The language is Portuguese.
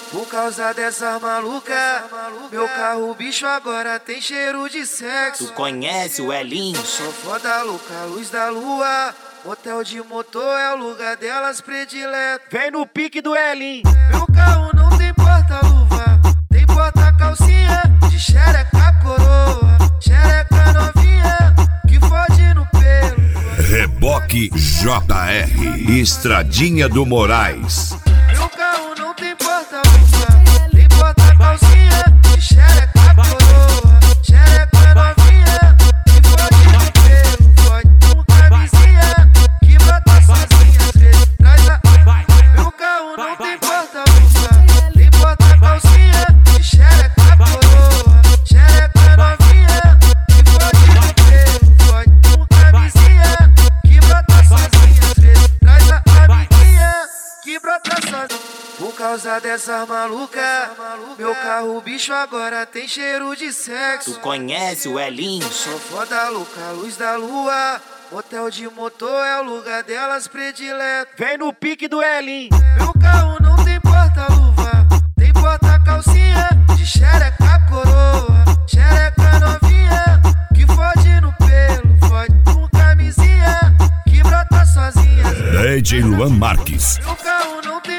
Por causa dessa maluca, meu carro bicho agora tem cheiro de sexo. Tu conhece o Elinho? Sou foda louca, luz da lua. Motel de motor é o lugar delas predileto. Vem no pique do Elinho. Meu carro não tem porta-luva, tem porta-calcinha de xereca coroa. Xereca novinha que fode no pelo. Reboque JR, Estradinha do Moraes. Meu carro não tem porta-luva, tem porta-calcinha de xereca coroa. Xereca novinha que fode no pelo. Fode com camisinha que brota sozinha, às vezes traz a... Meu carro não tem porta-luva, tem porta-calcinha de xereca coroa. Xereca novinha que fode no pelo. Fode com camisinha que brota sozinha, às vezes traz a amiguinha que brota sozinha. Por causa dessa maluca, meu carro bicho agora tem cheiro de sexo. Tu conhece o Elinho? Sou foda louca, luz da lua. Motel de motor é o lugar delas predileto. Vem no pique do Elinho. Meu carro não tem porta-luva, tem porta-calcinha de xereca coroa. Xereca novinha que fode no pelo. Fode com camisinha que brota sozinha. DJ Luan Marques. Meu carro não tem